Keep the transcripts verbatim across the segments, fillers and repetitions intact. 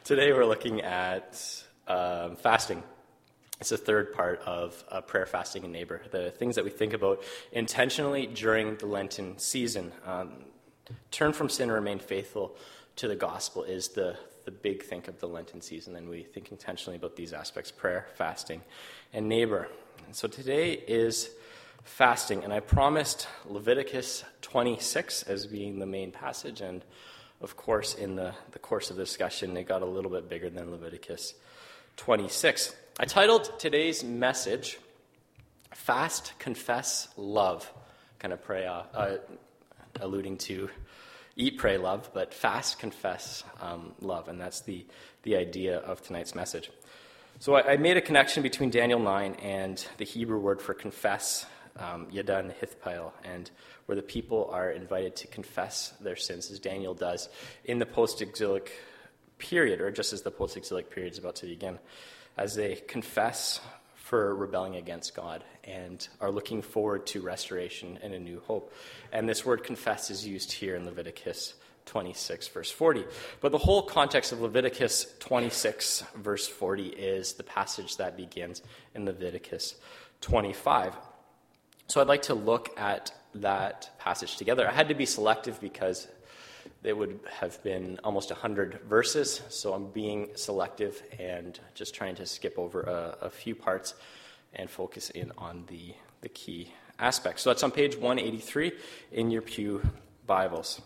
Today we're looking at um, fasting. It's the third part of uh, prayer, fasting, and neighbor, the things that we think about intentionally during the Lenten season. Um, turn from sin and remain faithful to the gospel is the, the big think of the Lenten season, and we think intentionally about these aspects: prayer, fasting, and neighbor. And so today is fasting, and I promised Leviticus twenty-six as being the main passage, and of course, in the, the course of the discussion, it got a little bit bigger than Leviticus twenty-six. I titled today's message, Fast, Confess, Love. Kind of pray, uh, uh, alluding to eat, pray, love, but fast, confess, um, love. And that's the, the idea of tonight's message. So I, I made a connection between Daniel nine and the Hebrew word for confess, um, yada and hithpael, and where the people are invited to confess their sins, as Daniel does in the post-exilic period, or just as the post-exilic period is about to begin, as they confess for rebelling against God and are looking forward to restoration and a new hope. And this word confess is used here in Leviticus twenty-six, verse forty. But the whole context of Leviticus twenty-six, verse forty, is the passage that begins in Leviticus twenty-five. So I'd like to look at that passage together. I had to be selective because it would have been almost one hundred verses, so I'm being selective and just trying to skip over a, a few parts and focus in on the, the key aspects. So that's on page one eighty-three in your Pew Bibles.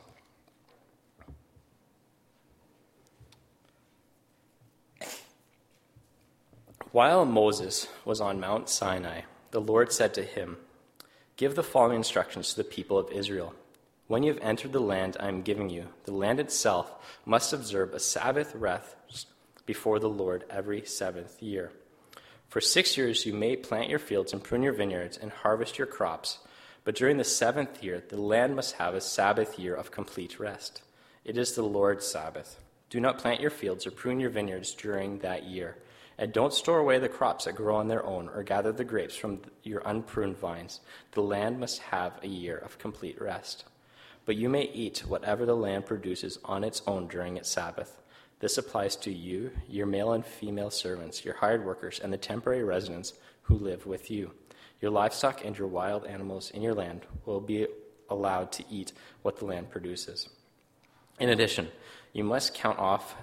While Moses was on Mount Sinai, the Lord said to him, "Give the following instructions to the people of Israel. When you have entered the land I am giving you, the land itself must observe a Sabbath rest before the Lord every seventh year. For six years you may plant your fields and prune your vineyards and harvest your crops, but during the seventh year the land must have a Sabbath year of complete rest. It is the Lord's Sabbath. Do not plant your fields or prune your vineyards during that year, and don't store away the crops that grow on their own or gather the grapes from your unpruned vines. The land must have a year of complete rest. But you may eat whatever the land produces on its own during its Sabbath. This applies to you, your male and female servants, your hired workers, and the temporary residents who live with you. Your livestock and your wild animals in your land will be allowed to eat what the land produces. In addition, you must count off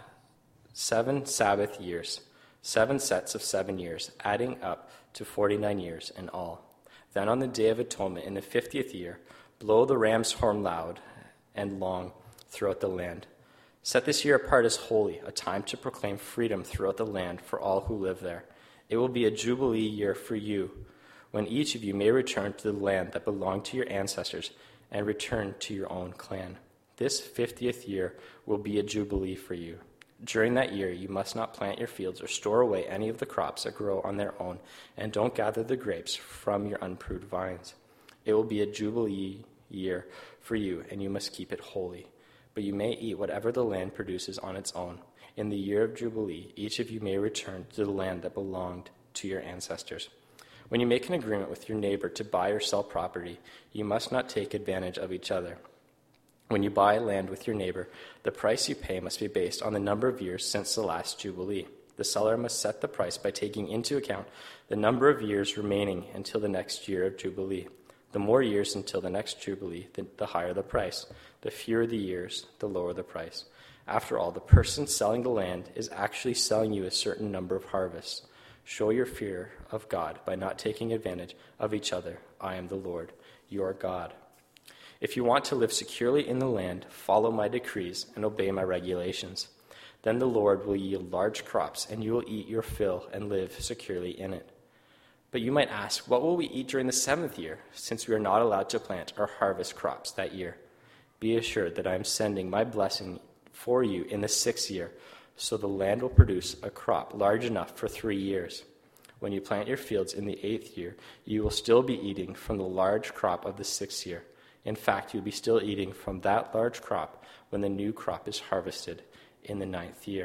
seven Sabbath years, seven sets of seven years, adding up to forty-nine years in all. Then on the Day of Atonement in the fiftieth year, blow the ram's horn loud and long throughout the land. Set this year apart as holy, a time to proclaim freedom throughout the land for all who live there. It will be a jubilee year for you, when each of you may return to the land that belonged to your ancestors and return to your own clan. This fiftieth year will be a jubilee for you. During that year, you must not plant your fields or store away any of the crops that grow on their own, and don't gather the grapes from your unpruned vines. It will be a jubilee year for you, and you must keep it holy. But you may eat whatever the land produces on its own. In the year of Jubilee, each of you may return to the land that belonged to your ancestors. When you make an agreement with your neighbor to buy or sell property, you must not take advantage of each other. When you buy land with your neighbor, the price you pay must be based on the number of years since the last Jubilee. The seller must set the price by taking into account the number of years remaining until the next year of Jubilee. The more years until the next Jubilee, the, the higher the price. The fewer the years, the lower the price. After all, the person selling the land is actually selling you a certain number of harvests. Show your fear of God by not taking advantage of each other. I am the Lord, your God. If you want to live securely in the land, follow my decrees and obey my regulations. Then the Lord will yield large crops, and you will eat your fill and live securely in it. But you might ask, what will we eat during the seventh year, since we are not allowed to plant or harvest crops that year? Be assured that I am sending my blessing for you in the sixth year, so the land will produce a crop large enough for three years. When you plant your fields in the eighth year, you will still be eating from the large crop of the sixth year. In fact, you'll be still eating from that large crop when the new crop is harvested in the ninth year.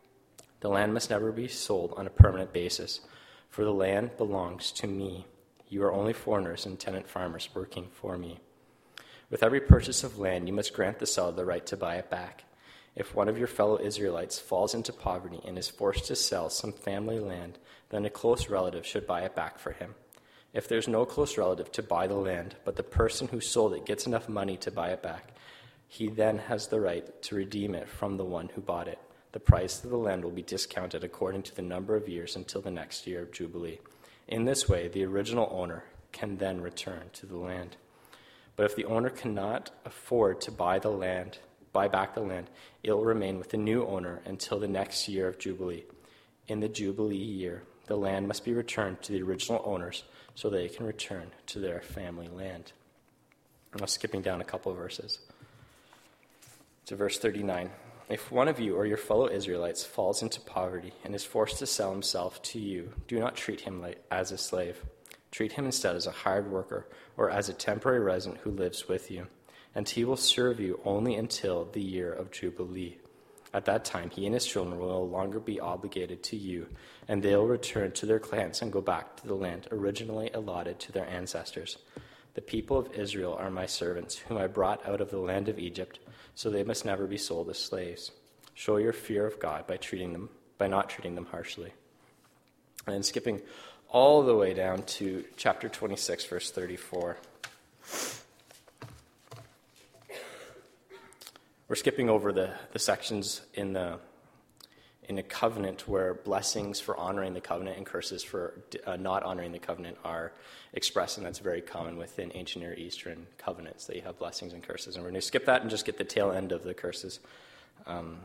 The land must never be sold on a permanent basis, for the land belongs to me. You are only foreigners and tenant farmers working for me. With every purchase of land, you must grant the seller the right to buy it back. If one of your fellow Israelites falls into poverty and is forced to sell some family land, then a close relative should buy it back for him. If there's no close relative to buy the land, but the person who sold it gets enough money to buy it back, he then has the right to redeem it from the one who bought it. The price of the land will be discounted according to the number of years until the next year of Jubilee. In this way, the original owner can then return to the land. But if the owner cannot afford to buy the land, buy back the land, it will remain with the new owner until the next year of Jubilee. In the Jubilee year, the land must be returned to the original owners so they can return to their family land. I'm now skipping down a couple of verses. To verse thirty-nine. If one of you or your fellow Israelites falls into poverty and is forced to sell himself to you, do not treat him like, as a slave. Treat him instead as a hired worker or as a temporary resident who lives with you, and he will serve you only until the year of Jubilee. At that time, he and his children will no longer be obligated to you, and they will return to their clans and go back to the land originally allotted to their ancestors. The people of Israel are my servants, whom I brought out of the land of Egypt, so they must never be sold as slaves. Show your fear of God by treating them, by not treating them harshly. And then skipping all the way down to chapter twenty-six, verse thirty-four. We're skipping over the, the sections in the in a covenant where blessings for honoring the covenant and curses for uh, not honoring the covenant are expressed, and that's very common within ancient Near Eastern covenants, that you have blessings and curses. And we're going to skip that and just get the tail end of the curses um,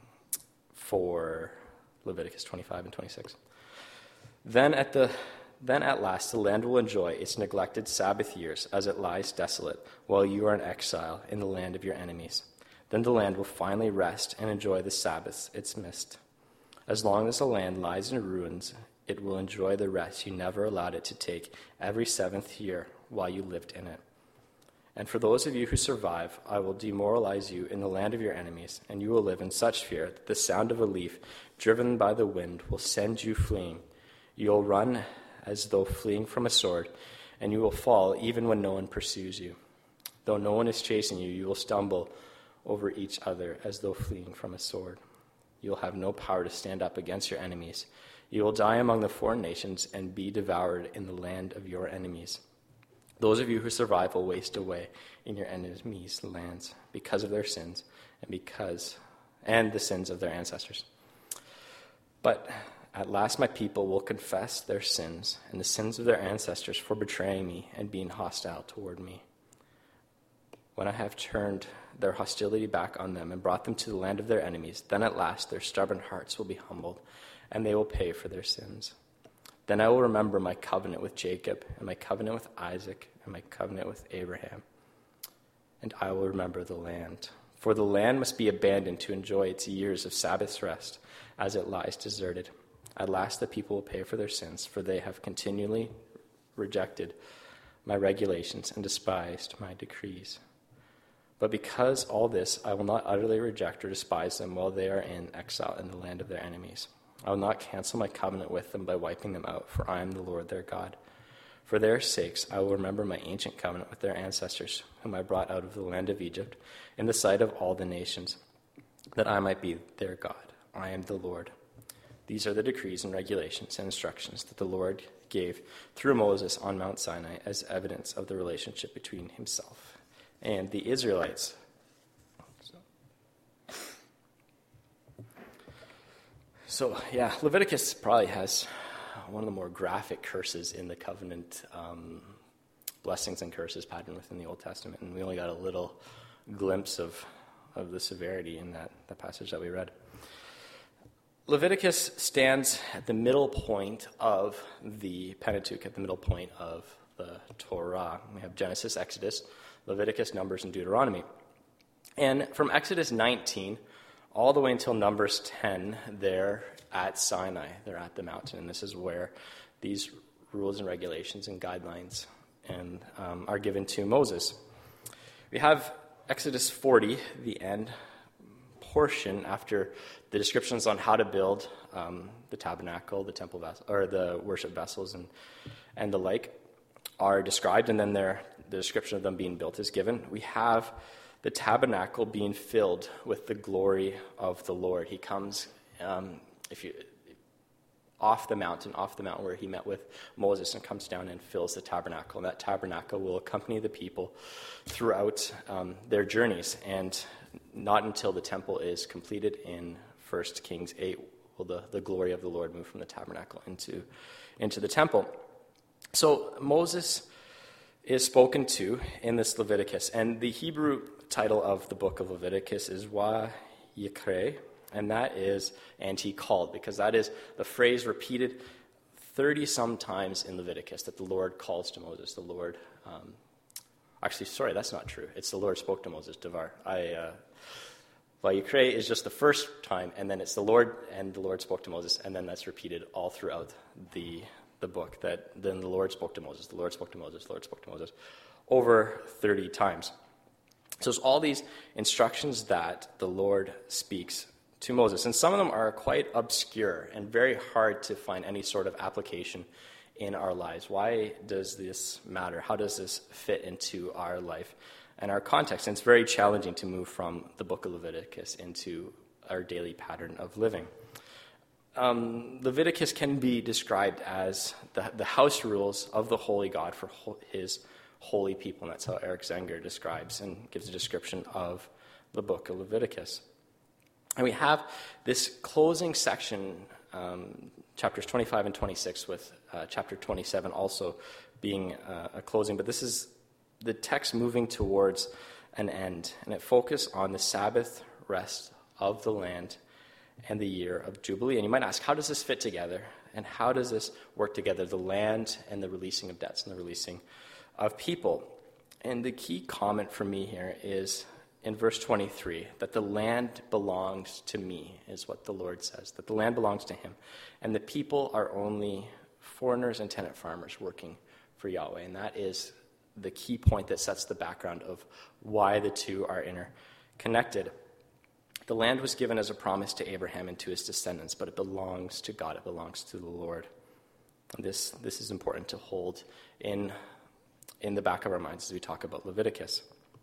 for Leviticus twenty-five and twenty-six. Then at the then at last the land will enjoy its neglected Sabbath years as it lies desolate while you are in exile in the land of your enemies. Then the land will finally rest and enjoy the Sabbaths it's missed. As long as the land lies in ruins, it will enjoy the rest you never allowed it to take every seventh year while you lived in it. And for those of you who survive, I will demoralize you in the land of your enemies, and you will live in such fear that the sound of a leaf driven by the wind will send you fleeing. You will run as though fleeing from a sword, and you will fall even when no one pursues you. Though no one is chasing you, you will stumble over each other as though fleeing from a sword. You will have no power to stand up against your enemies. You will die among the foreign nations and be devoured in the land of your enemies. Those of you who survive will waste away in your enemies' lands because of their sins and because and the sins of their ancestors. But at last my people will confess their sins and the sins of their ancestors for betraying me and being hostile toward me. When I have turned their hostility back on them and brought them to the land of their enemies, then at last their stubborn hearts will be humbled, and they will pay for their sins. Then I will remember my covenant with Jacob, and my covenant with Isaac, and my covenant with Abraham. And I will remember the land. For the land must be abandoned to enjoy its years of Sabbath rest, as it lies deserted. At last the people will pay for their sins, for they have continually rejected my regulations and despised my decrees. But because all this, I will not utterly reject or despise them while they are in exile in the land of their enemies. I will not cancel my covenant with them by wiping them out, for I am the Lord their God. For their sakes, I will remember my ancient covenant with their ancestors, whom I brought out of the land of Egypt, in the sight of all the nations, that I might be their God. I am the Lord. These are the decrees and regulations and instructions that the Lord gave through Moses on Mount Sinai as evidence of the relationship between himself and the Israelites. So, so, yeah, Leviticus probably has one of the more graphic curses in the covenant um, blessings and curses pattern within the Old Testament, and we only got a little glimpse of, of the severity in that, that passage that we read. Leviticus stands at the middle point of the Pentateuch, at the middle point of the Torah. We have Genesis, Exodus, Leviticus, Numbers, and Deuteronomy. And from Exodus nineteen all the way until Numbers ten, they're at Sinai. They're at the mountain. And this is where these rules and regulations and guidelines and um, are given to Moses. We have Exodus forty, the end portion, after the descriptions on how to build um, the tabernacle, the temple vessel, or the worship vessels, and and the like, are described, and then there, the description of them being built is given. We have the tabernacle being filled with the glory of the Lord. He comes, um, if you off the mountain, off the mountain where he met with Moses, and comes down and fills the tabernacle. And that tabernacle will accompany the people throughout um, their journeys. And not until the temple is completed in First Kings eight will the, the glory of the Lord move from the tabernacle into, into the temple. So Moses is spoken to in this Leviticus. And the Hebrew title of the book of Leviticus is Vayikra, and that is, and he called, because that is the phrase repeated thirty-some times in Leviticus, that the Lord calls to Moses. The Lord, um, actually, sorry, that's not true. It's the Lord spoke to Moses, Devar. I, uh, Vayikra is just the first time, and then it's the Lord, and the Lord spoke to Moses, and then that's repeated all throughout the the book, that then the Lord spoke to Moses, the Lord spoke to Moses, the Lord spoke to Moses, over thirty times. So it's all these instructions that the Lord speaks to Moses. And some of them are quite obscure and very hard to find any sort of application in our lives. Why does this matter? How does this fit into our life and our context? And it's very challenging to move from the book of Leviticus into our daily pattern of living. Um, Leviticus can be described as the, the house rules of the holy God for ho- his holy people. And that's how Eric Zenger describes and gives a description of the book of Leviticus. And we have this closing section, um, chapters twenty-five and twenty-six, with uh, chapter twenty-seven also being uh, a closing. But this is the text moving towards an end, and it focuses on the Sabbath rest of the land and the year of Jubilee. And you might ask, how does this fit together? And how does this work together, the land and the releasing of debts and the releasing of people? And the key comment for me here is in verse twenty-three, that the land belongs to me, is what the Lord says, that the land belongs to him, and the people are only foreigners and tenant farmers working for Yahweh. And that is the key point that sets the background of why the two are interconnected. The land was given as a promise to Abraham and to his descendants, but it belongs to God. It belongs to the Lord. And this, this is important to hold in, in the back of our minds as we talk about Leviticus.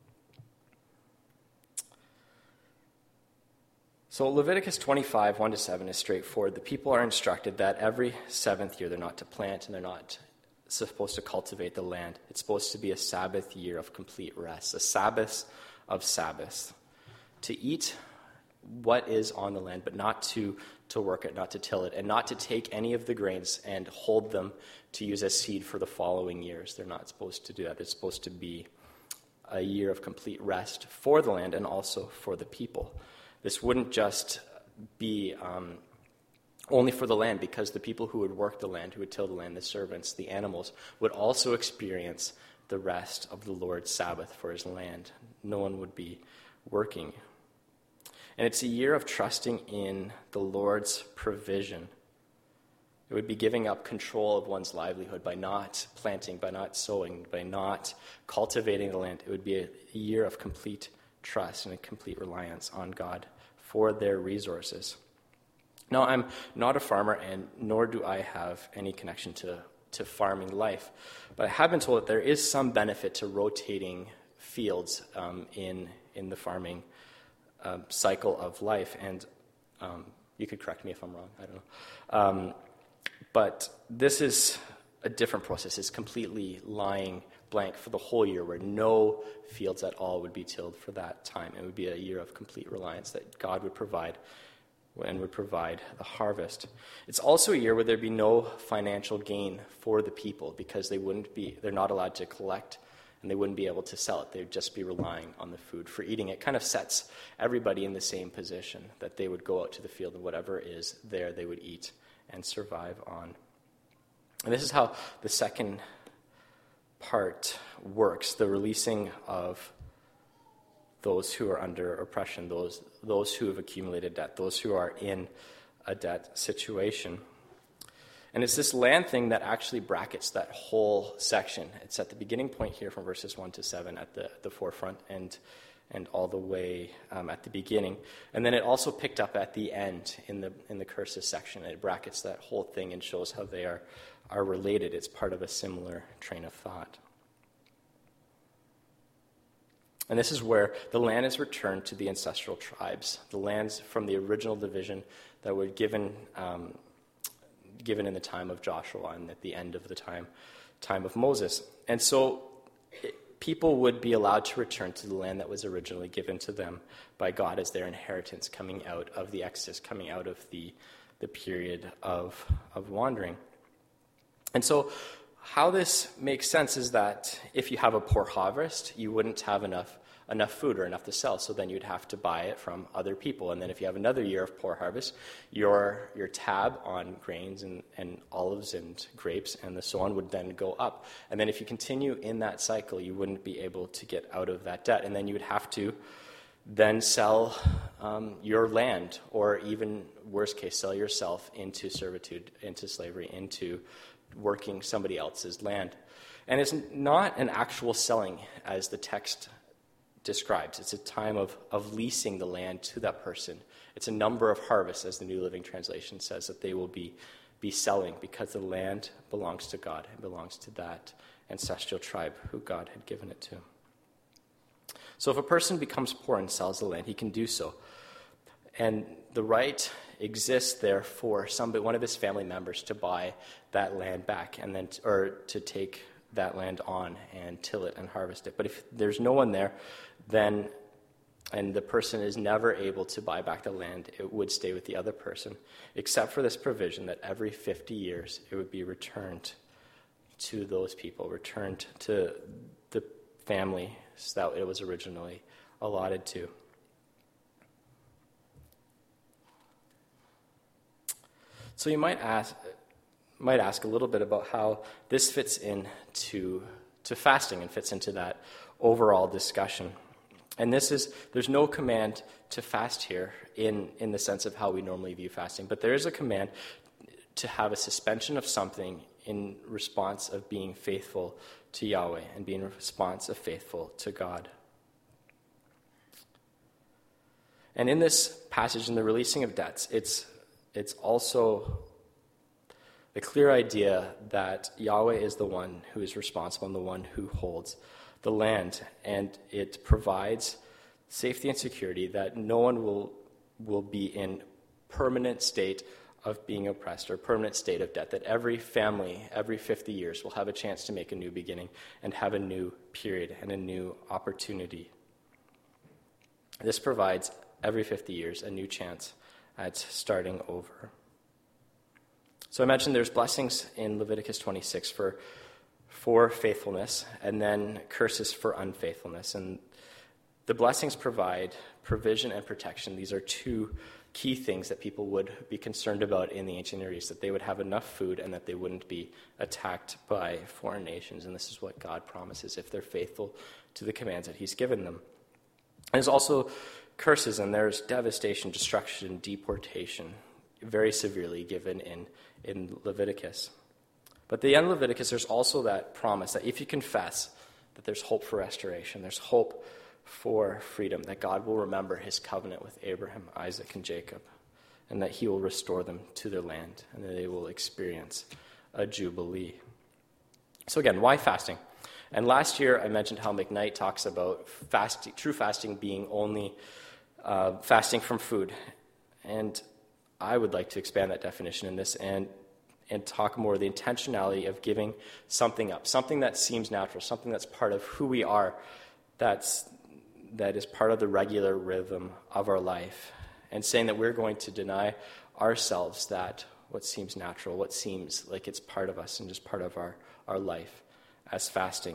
So Leviticus twenty-five, one to seven is straightforward. The people are instructed that every seventh year they're not to plant and they're not supposed to cultivate the land. It's supposed to be a Sabbath year of complete rest, a Sabbath of Sabbaths. To eat what is on the land, but not to, to work it, not to till it, and not to take any of the grains and hold them to use as seed for the following years. They're not supposed to do that. It's supposed to be a year of complete rest for the land and also for the people. This wouldn't just be um, only for the land, because the people who would work the land, who would till the land, the servants, the animals, would also experience the rest of the Lord's Sabbath for his land. No one would be working. And it's a year of trusting in the Lord's provision. It would be giving up control of one's livelihood by not planting, by not sowing, by not cultivating the land. It would be a, a year of complete trust and a complete reliance on God for their resources. Now, I'm not a farmer, and nor do I have any connection to, to farming life, but I have been told that there is some benefit to rotating fields um, in in the farming uh, cycle of life, and um, you could correct me if I'm wrong, I don't know. Um, but this is a different process. It's completely lying blank for the whole year, where no fields at all would be tilled for that time. It would be a year of complete reliance that God would provide and would provide the harvest. It's also a year where there'd be no financial gain for the people, because they wouldn't be, they're not allowed to collect, and they wouldn't be able to sell it. They'd just be relying on the food for eating. It kind of sets everybody in the same position, that they would go out to the field and whatever is there they would eat and survive on. And this is how the second part works, the releasing of those who are under oppression, those those who have accumulated debt, those who are in a debt situation. And it's this land thing that actually brackets that whole section. It's at the beginning point here from verses one to seven at the, the forefront, and and all the way um, at the beginning. And then it also picked up at the end in the in the curses section. It brackets that whole thing and shows how they are are related. It's part of a similar train of thought. And this is where the land is returned to the ancestral tribes, the lands from the original division that were given um, given in the time of Joshua and at the end of the time time of Moses. And so it, people would be allowed to return to the land that was originally given to them by God as their inheritance coming out of the Exodus, coming out of the, the period of, of wandering. And so how this makes sense is that if you have a poor harvest, you wouldn't have enough enough food or enough to sell, so then you'd have to buy it from other people. And then if you have another year of poor harvest, your your tab on grains and, and olives and grapes and the so on would then go up. And then if you continue in that cycle, you wouldn't be able to get out of that debt. And then you would have to then sell um, your land, or even worst case, sell yourself into servitude, into slavery, into working somebody else's land. And it's not an actual selling as the text describes. It's a time of, of leasing the land to that person. It's a number of harvests, as the New Living Translation says, that they will be, be selling because the land belongs to God and belongs to that ancestral tribe who God had given it to. So if a person becomes poor and sells the land, he can do so. And the right exists there for somebody, one of his family members, to buy that land back and then, or to take that land on and till it and harvest it. But if there's no one there, then, and the person is never able to buy back the land, it would stay with the other person, except for this provision that every fifty years it would be returned to those people, returned to the family that it was originally allotted to. So you might ask, might ask a little bit about how this fits into to fasting and fits into that overall discussion. And this is, there's no command to fast here in, in the sense of how we normally view fasting, but there is a command to have a suspension of something in response of being faithful to Yahweh and being in response of faithful to God. And in this passage, in the releasing of debts, it's it's also the clear idea that Yahweh is the one who is responsible and the one who holds the land, and it provides safety and security that no one will will be in permanent state of being oppressed or permanent state of debt, that every family, every fifty years, will have a chance to make a new beginning and have a new period and a new opportunity. This provides every fifty years a new chance at starting over. So I mentioned there's blessings in Leviticus twenty-six for, for faithfulness, and then curses for unfaithfulness. And the blessings provide provision and protection. These are two key things that people would be concerned about in the ancient Near East, that they would have enough food and that they wouldn't be attacked by foreign nations. And this is what God promises if they're faithful to the commands that he's given them. And there's also curses, and there's devastation, destruction, deportation, very severely given in, in Leviticus. But at the end of Leviticus, there's also that promise that if you confess, that there's hope for restoration, there's hope for freedom, that God will remember his covenant with Abraham, Isaac, and Jacob, and that he will restore them to their land, and that they will experience a jubilee. So again, why fasting? And last year I mentioned how McKnight talks about fasting, true fasting being only uh, fasting from food. And I would like to expand that definition in this and and talk more the intentionality of giving something up, something that seems natural, something that's part of who we are, that's that is part of the regular rhythm of our life, and saying that we're going to deny ourselves that what seems natural, what seems like it's part of us and just part of our, our life as fasting.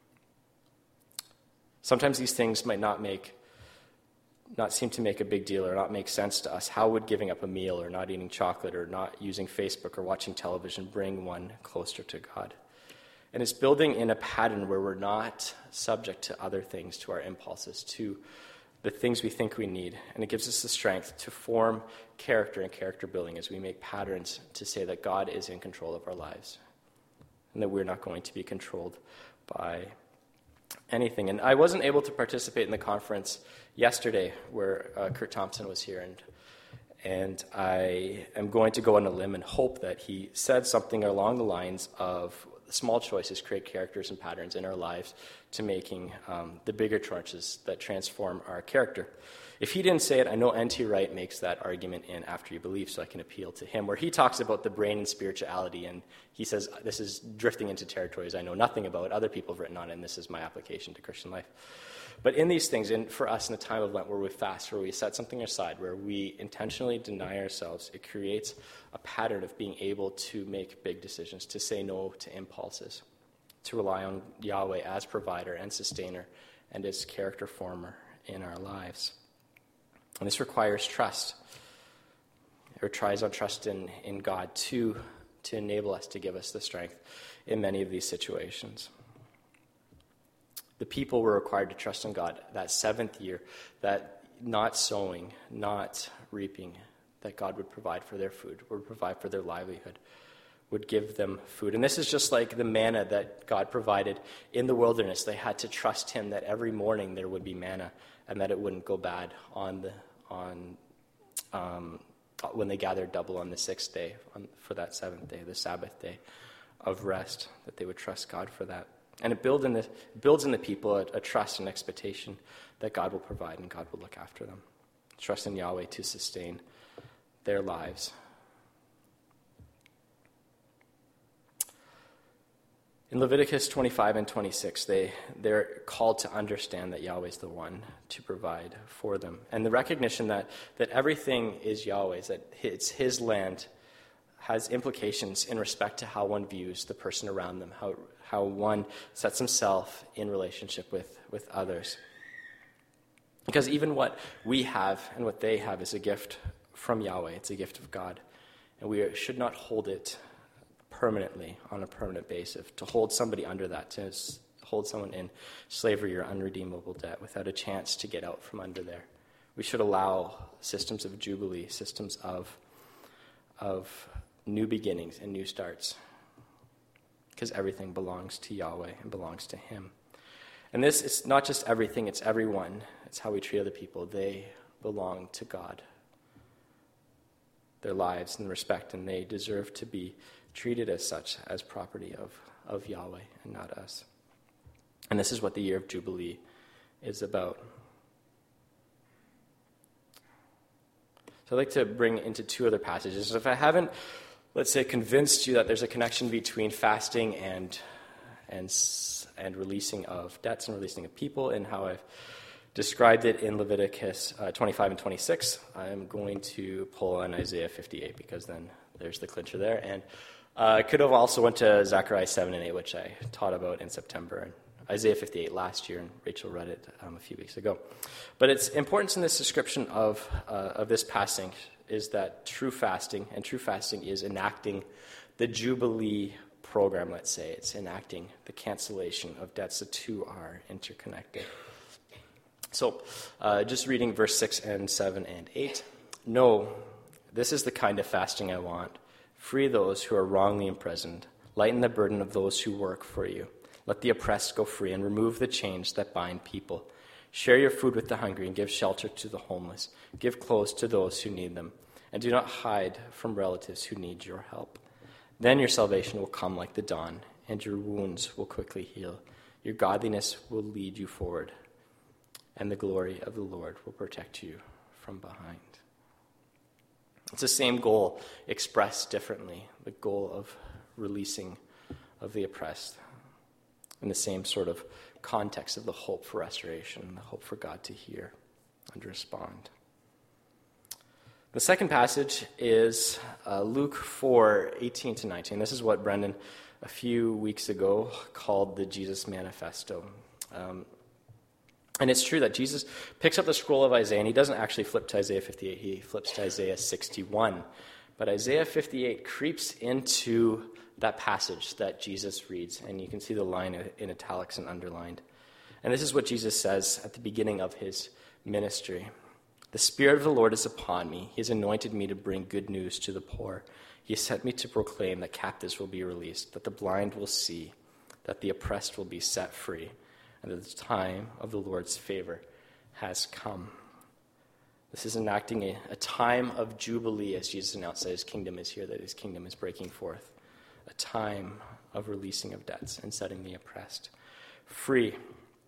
Sometimes these things might not make, not seem to make a big deal or not make sense to us. How would giving up a meal or not eating chocolate or not using Facebook or watching television bring one closer to God? And it's building in a pattern where we're not subject to other things, to our impulses, to the things we think we need. And it gives us the strength to form character and character building as we make patterns to say that God is in control of our lives and that we're not going to be controlled by anything. And I wasn't able to participate in the conference yesterday where uh, Kurt Thompson was here, and and I am going to go on a limb and hope that he said something along the lines of small choices create characters and patterns in our lives to making um, the bigger choices that transform our character. If he didn't say it, I know N T Wright makes that argument in After You Believe, so I can appeal to him, where he talks about the brain and spirituality, and he says, this is drifting into territories I know nothing about. Other people have written on it, and this is my application to Christian life. But in these things, and for us in a time of Lent where we fast, where we set something aside, where we intentionally deny ourselves, it creates a pattern of being able to make big decisions, to say no to impulses, to rely on Yahweh as provider and sustainer and as character former in our lives. And this requires trust. It requires our trust in, in God to, to enable us, to give us the strength in many of these situations. The people were required to trust in God that seventh year, that not sowing, not reaping, that God would provide for their food, would provide for their livelihood, would give them food. And this is just like the manna that God provided in the wilderness. They had to trust him that every morning there would be manna and that it wouldn't go bad on the on um, when they gathered double on the sixth day, on, for that seventh day, the Sabbath day of rest, that they would trust God for that. And it builds in the, builds in the people a, a trust and expectation that God will provide and God will look after them. Trust in Yahweh to sustain their lives. In Leviticus twenty-five and twenty-six, they, they're called to understand that Yahweh is the one to provide for them. And the recognition that, that everything is Yahweh's, that it's his land, has implications in respect to how one views the person around them, how, how one sets himself in relationship with, with others. Because even what we have and what they have is a gift from Yahweh. It's a gift of God. And we should not hold it permanently, on a permanent basis, to hold somebody under that, to hold someone in slavery or unredeemable debt without a chance to get out from under there. We should allow systems of jubilee, systems of, of new beginnings and new starts, because everything belongs to Yahweh and belongs to him. And this, it's not just everything, it's everyone. It's how we treat other people. They belong to God, their lives and respect, and they deserve to be treated as such, as property of, of Yahweh and not us. And this is what the year of Jubilee is about. So I'd like to bring into two other passages. If I haven't, let's say, convinced you that there's a connection between fasting and and and releasing of debts and releasing of people, and how I've described it in Leviticus uh, twenty-five and twenty-six, I'm going to pull on Isaiah fifty-eight, because then there's the clincher there. And uh, I could have also went to Zechariah seven and eight, which I taught about in September, and Isaiah fifty-eight last year, and Rachel read it um, a few weeks ago. But its importance in this description of uh, of this passage is that true fasting, and true fasting is enacting the Jubilee program, let's say. It's enacting the cancellation of debts. The two are interconnected. So, uh, just reading verse six and seven and eight. No, this is the kind of fasting I want. Free those who are wrongly imprisoned. Lighten the burden of those who work for you. Let the oppressed go free, and remove the chains that bind people. Share your food with the hungry, and give shelter to the homeless. Give clothes to those who need them, and do not hide from relatives who need your help. Then your salvation will come like the dawn, and your wounds will quickly heal. Your godliness will lead you forward, and the glory of the Lord will protect you from behind. It's the same goal expressed differently, the goal of releasing of the oppressed, in the same sort of context of the hope for restoration, the hope for God to hear and respond. The second passage is uh, Luke four, eighteen to nineteen. This is what Brendan, a few weeks ago, called the Jesus Manifesto. Um, and it's true that Jesus picks up the scroll of Isaiah, and he doesn't actually flip to Isaiah fifty-eight, he flips to Isaiah sixty-one. But Isaiah fifty-eight creeps into that passage that Jesus reads, and you can see the line in italics and underlined. And this is what Jesus says at the beginning of his ministry. The Spirit of the Lord is upon me. He has anointed me to bring good news to the poor. He has sent me to proclaim that captives will be released, that the blind will see, that the oppressed will be set free, and that the time of the Lord's favor has come. This is enacting a, a time of jubilee, as Jesus announced that his kingdom is here, that his kingdom is breaking forth. A time of releasing of debts and setting the oppressed free.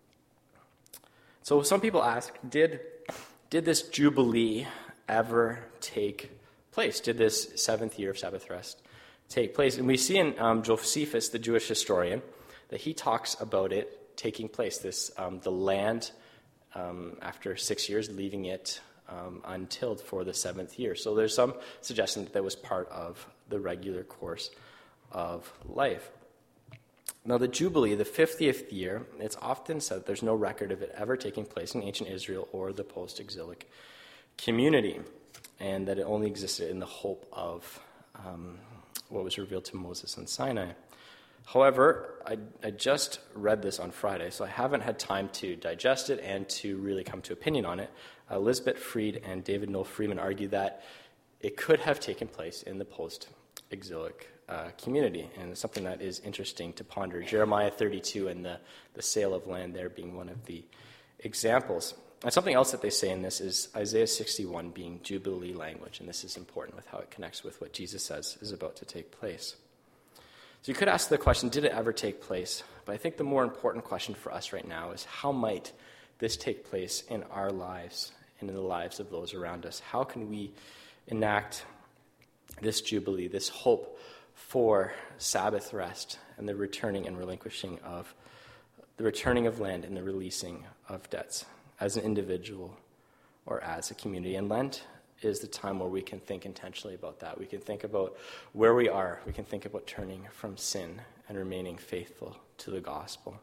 So some people ask, did, did this Jubilee ever take place? Did this seventh year of Sabbath rest take place? And we see in um, Josephus, the Jewish historian, that he talks about it taking place, this um, the land, um, after six years, leaving it um, untilled for the seventh year. So there's some suggestion that that was part of the regular course of life. Now, the Jubilee, the fiftieth year, it's often said there's no record of it ever taking place in ancient Israel or the post-exilic community, and that it only existed in the hope of um, what was revealed to Moses on Sinai. However, I, I just read this on Friday, so I haven't had time to digest it and to really come to opinion on it. Uh, Elizabeth Freed and David Noel Freeman argue that it could have taken place in the post-exilic Uh, community, and it's something that is interesting to ponder. Jeremiah thirty-two and the, the sale of land there being one of the examples. And something else that they say in this is Isaiah sixty-one being Jubilee language, and this is important with how it connects with what Jesus says is about to take place. So you could ask the question, did it ever take place? But I think the more important question for us right now is, how might this take place in our lives and in the lives of those around us? How can we enact this Jubilee, this hope for Sabbath rest and the returning and relinquishing of the returning of land and the releasing of debts as an individual or as a community? And Lent is the time where we can think intentionally about that. We can think about where we are. We can think about turning from sin and remaining faithful to the gospel.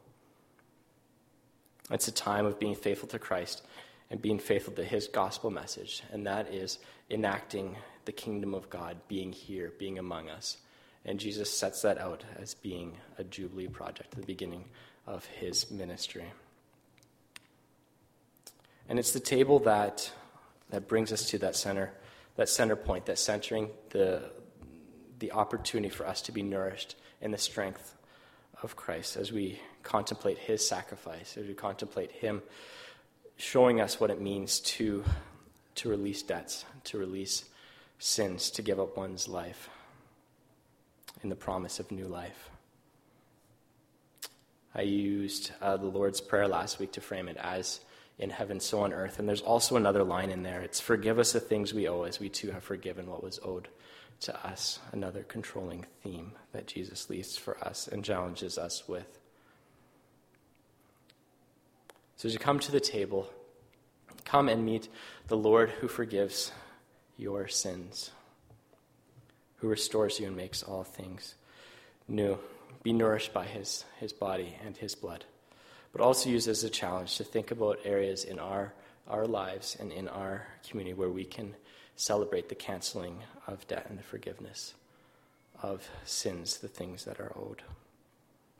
It's a time of being faithful to Christ and being faithful to his gospel message, and that is enacting the kingdom of God, being here, being among us. And Jesus sets that out as being a Jubilee project at the beginning of his ministry. And it's the table that that brings us to that center, that center point, that centering the the opportunity for us to be nourished in the strength of Christ as we contemplate his sacrifice, as we contemplate him showing us what it means to to release debts, to release sins, to give up one's life in the promise of new life. I used uh, the Lord's Prayer last week to frame it as in heaven, so on earth. And there's also another line in there. It's forgive us the things we owe as we too have forgiven what was owed to us. Another controlling theme that Jesus leaves for us and challenges us with. So as you come to the table, come and meet the Lord who forgives your sins, who restores you and makes all things new. Be nourished by his, his body and his blood, but also use as a challenge to think about areas in our, our lives and in our community where we can celebrate the canceling of debt and the forgiveness of sins, the things that are owed.